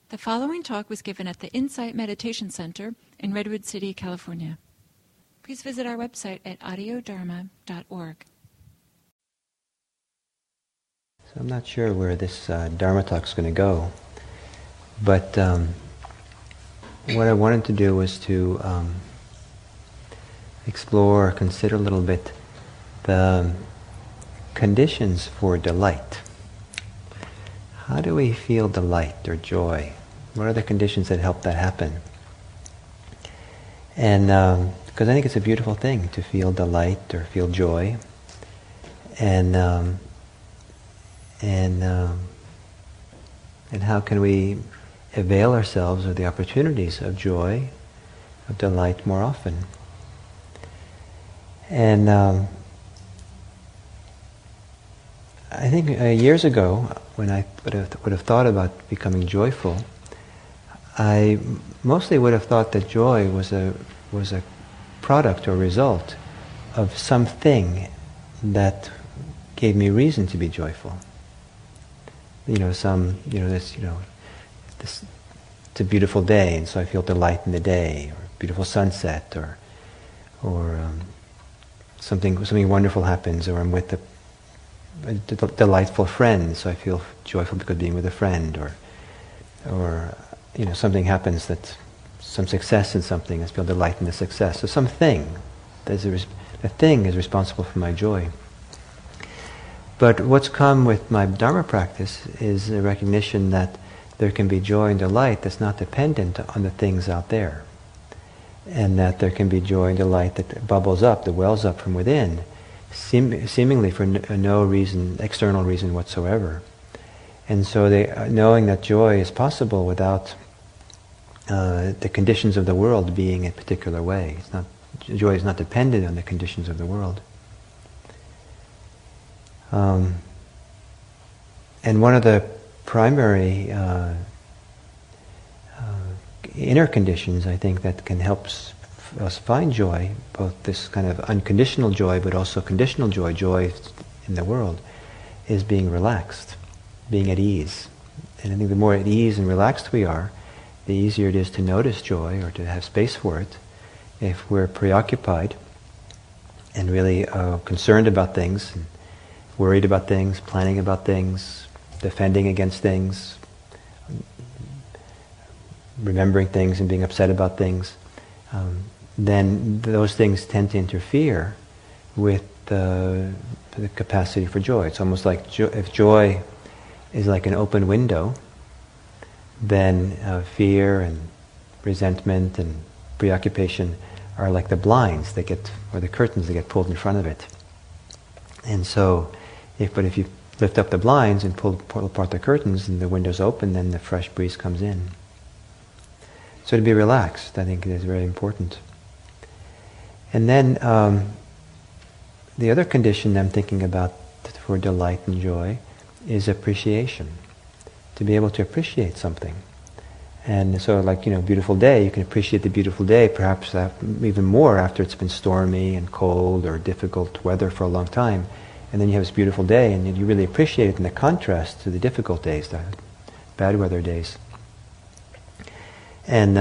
The following talk was given at the Insight Meditation Center in Redwood City, California. Please visit our website at audiodharma.org. So I'm not sure where this Dharma talk is going to go, but what I wanted to do was to explore, consider a little bit the conditions for delight. How do we feel delight or joy? What are the conditions that help that happen? And because I think it's a beautiful thing to feel delight or feel joy, and how can we avail ourselves of the opportunities of joy, of delight more often? And I think years ago, when I would have thought about becoming joyful, I mostly would have thought that joy was a product or result of something that gave me reason to be joyful. It's a beautiful day, and so I feel delight in the day, or beautiful sunset, or something wonderful happens, or I'm with a delightful friend, so I feel joyful because of being with a friend, or something happens, that some success in something, I feel delight in the success. So something, a thing is responsible for my joy. But what's come with my Dharma practice is a recognition that there can be joy and delight that's not dependent on the things out there, and that there can be joy and delight that bubbles up, that wells up from within, seemingly for no reason, external reason whatsoever. And so knowing that joy is possible without the conditions of the world being a particular way. Joy is not dependent on the conditions of the world. And one of the primary inner conditions, I think, that can help us find joy, both this kind of unconditional joy but also conditional joy in the world, is being relaxed, being at ease. And I think the more at ease and relaxed we are, the easier it is to notice joy or to have space for it. If we're preoccupied and really concerned about things, and worried about things, planning about things, defending against things, remembering things and being upset about things, then those things tend to interfere with the capacity for joy. It's almost like if joy is like an open window, then fear and resentment and preoccupation are like the blinds or the curtains that get pulled in front of it. And so, if you lift up the blinds and pull apart the curtains and the window's open, then the fresh breeze comes in. So to be relaxed, I think, is very important. And then the other condition I'm thinking about for delight and joy is appreciation. To be able to appreciate something. And so beautiful day, you can appreciate the beautiful day perhaps even more after it's been stormy and cold or difficult weather for a long time. And then you have this beautiful day and you really appreciate it in the contrast to the difficult days, the bad weather days. And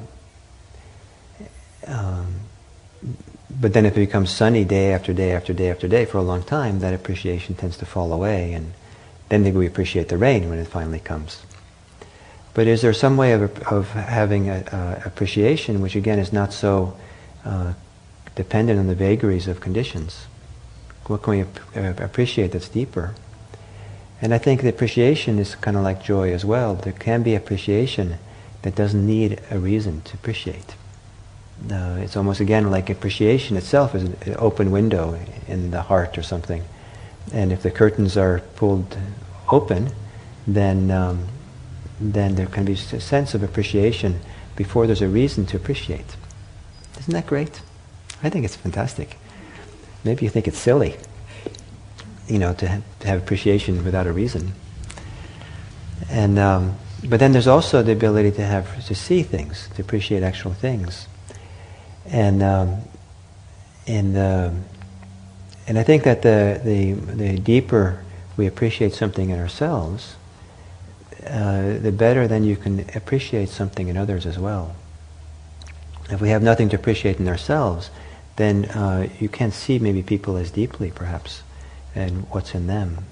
but then if it becomes sunny day after day after day after day for a long time, that appreciation tends to fall away, and then maybe we appreciate the rain when it finally comes. But is there some way of having appreciation which again is not so dependent on the vagaries of conditions? What can we appreciate that's deeper? And I think the appreciation is kind of like joy as well. There can be appreciation that doesn't need a reason to appreciate. It's almost again like appreciation itself is an open window in the heart or something. And if the curtains are pulled open, then there can be a sense of appreciation before there's a reason to appreciate. Isn't that great? I think it's fantastic. Maybe you think it's silly, to have appreciation without a reason. And but then there's also the ability to see things, to appreciate actual things. And I think that the deeper we appreciate something in ourselves, the better then you can appreciate something in others as well. If we have nothing to appreciate in ourselves, then you can't see maybe people as deeply, perhaps, and what's in them.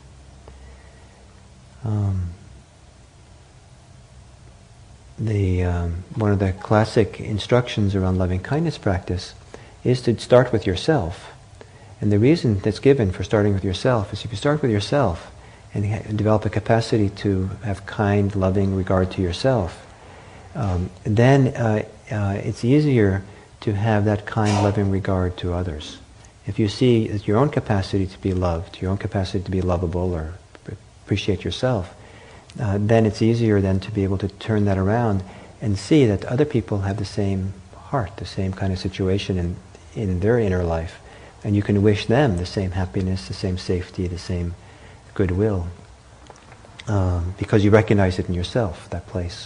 One of the classic instructions around loving kindness practice is to start with yourself. And the reason that's given for starting with yourself is if you start with yourself and develop a capacity to have kind, loving regard to yourself, then it's easier to have that kind, loving regard to others. If you see your own capacity to be loved, your own capacity to be lovable or appreciate yourself, then it's easier then to be able to turn that around and see that other people have the same heart, the same kind of situation in their inner life. And you can wish them the same happiness, the same safety, the same goodwill, because you recognize it in yourself, that place.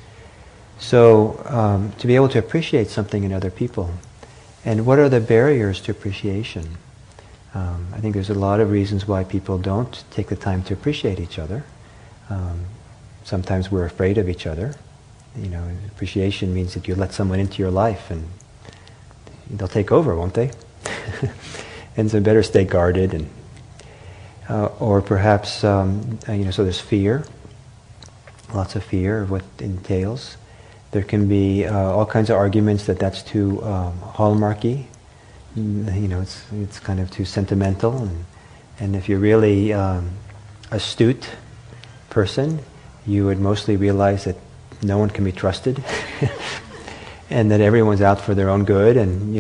So to be able to appreciate something in other people, and what are the barriers to appreciation? I think there's a lot of reasons why people don't take the time to appreciate each other. Sometimes we're afraid of each other. You know, appreciation means that you let someone into your life and they'll take over, won't they? And so better stay guarded, and or perhaps so there's fear, lots of fear of what it entails. There can be all kinds of arguments that that's too hallmarky. It's kind of too sentimental, and if you're really astute person, you would mostly realize that no one can be trusted, and that everyone's out for their own good, and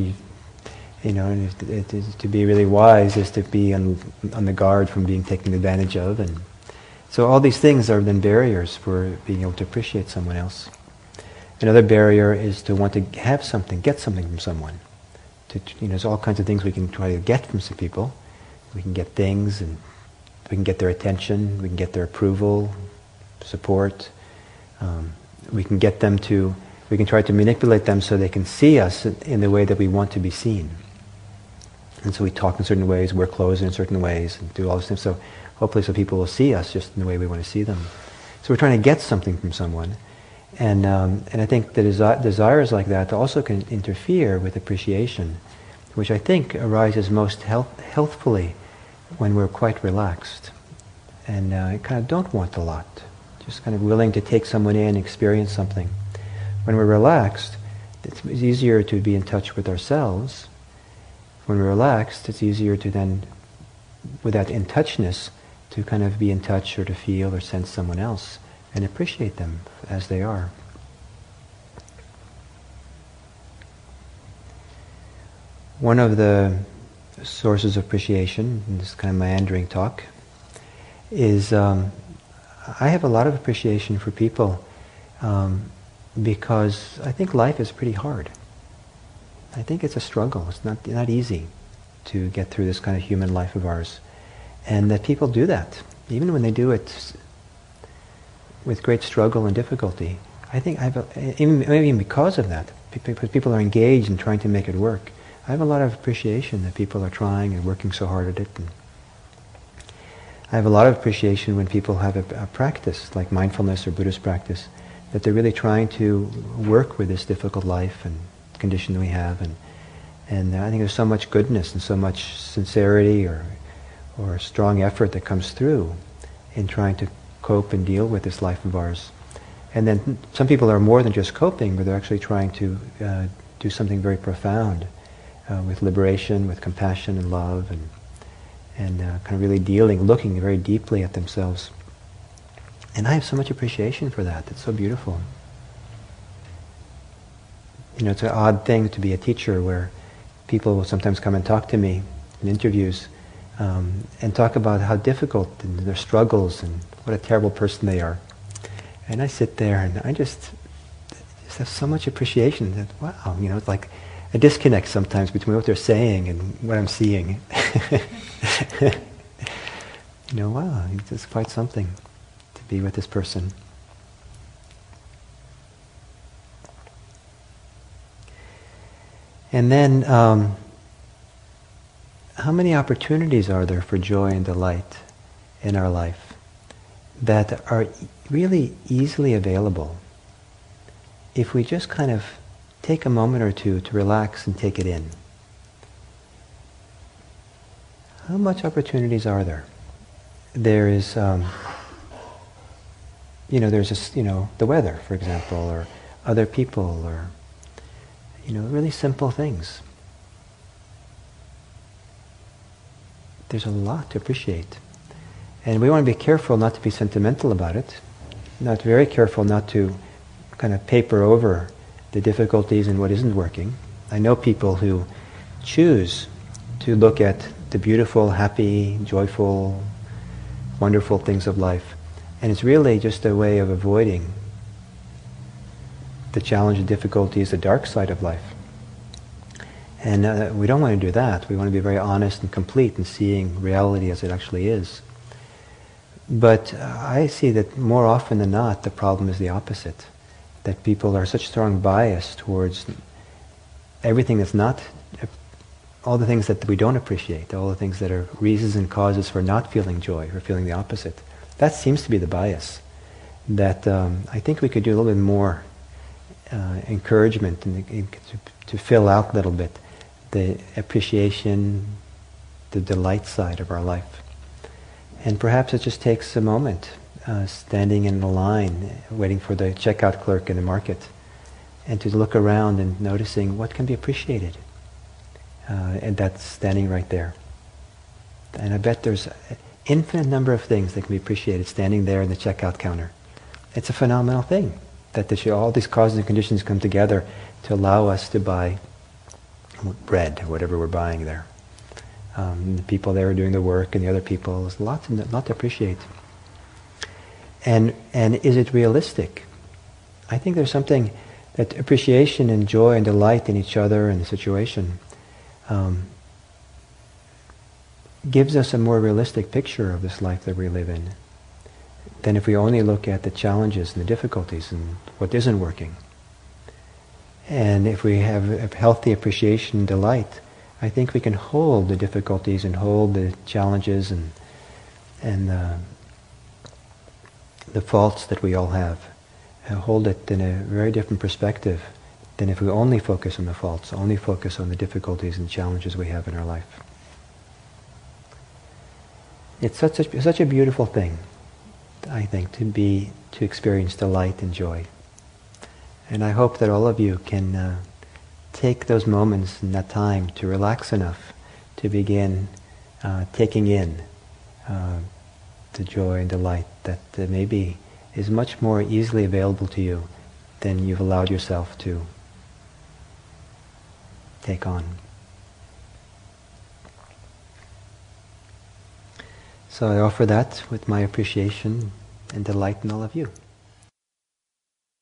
to be really wise is to be on the guard from being taken advantage of, and so all these things are then barriers for being able to appreciate someone else. Another barrier is to want to have something, get something from someone. There's all kinds of things we can try to get from some people. We can get things, and we can get their attention, we can get their approval, support. We can try to manipulate them so they can see us in the way that we want to be seen. And so we talk in certain ways, wear clothes in certain ways, and do all these things. So hopefully people will see us just in the way we want to see them. So we're trying to get something from someone. And I think the desires like that also can interfere with appreciation, which I think arises most healthfully when we're quite relaxed and kind of don't want a lot, just kind of willing to take someone in, experience something. When we're relaxed, it's easier to be in touch with ourselves. When we're relaxed, it's easier to then, with that in-touchness, to kind of be in touch or to feel or sense someone else and appreciate them as they are. One of the sources of appreciation, in this kind of meandering talk, is I have a lot of appreciation for people because I think life is pretty hard. I think it's a struggle. It's not easy to get through this kind of human life of ours. And that people do that, even when they do it with great struggle and difficulty. I think even because of that, because people are engaged in trying to make it work, I have a lot of appreciation that people are trying and working so hard at it. And I have a lot of appreciation when people have a practice, like mindfulness or Buddhist practice, that they're really trying to work with this difficult life and condition that we have. And I think there's so much goodness and so much sincerity or strong effort that comes through in trying to cope and deal with this life of ours. And then some people are more than just coping, but they're actually trying to do something very profound with liberation, with compassion and love, and kind of really looking very deeply at themselves. And I have so much appreciation for that. It's so beautiful. It's an odd thing to be a teacher where people will sometimes come and talk to me in interviews and talk about how difficult and their struggles and what a terrible person they are. And I sit there and I just have so much appreciation that, wow, it's like a disconnect sometimes between what they're saying and what I'm seeing. Wow, it's just quite something to be with this person. And then, how many opportunities are there for joy and delight in our life that are really easily available if we just kind of take a moment or two to relax and take it in. How much opportunities are there? There is, there's just, the weather, for example, or other people, or, really simple things. There's a lot to appreciate. And we want to be careful not to be sentimental about it, not very careful not to kind of paper over the difficulties and what isn't working. I know people who choose to look at the beautiful, happy, joyful, wonderful things of life. And it's really just a way of avoiding the challenge and difficulties, the dark side of life. And we don't want to do that. We want to be very honest and complete in seeing reality as it actually is. But I see that more often than not, the problem is the opposite. That people are such strong bias towards everything that's not, all the things that we don't appreciate, all the things that are reasons and causes for not feeling joy, or feeling the opposite. That seems to be the bias. That I think we could do a little bit more encouragement to fill out a little bit the appreciation, the delight side of our life. And perhaps it just takes a moment, standing in the line, waiting for the checkout clerk in the market, and to look around and noticing what can be appreciated. And that's standing right there. And I bet there's an infinite number of things that can be appreciated standing there in the checkout counter. It's a phenomenal thing that all these causes and conditions come together to allow us to buy bread, or whatever we're buying there. The people there are doing the work, and the other people, there's a lot to appreciate. And is it realistic? I think there's something that appreciation and joy and delight in each other and the situation gives us a more realistic picture of this life that we live in than if we only look at the challenges and the difficulties and what isn't working. And if we have a healthy appreciation and delight, I think we can hold the difficulties and hold the challenges and the faults that we all have, and hold it in a very different perspective than if we only focus on the faults, only focus on the difficulties and challenges we have in our life. It's such a beautiful thing, I think, to experience delight and joy. And I hope that all of you can take those moments and that time to relax enough to begin taking in the joy and delight that maybe is much more easily available to you than you've allowed yourself to take on. So I offer that with my appreciation and delight in all of you.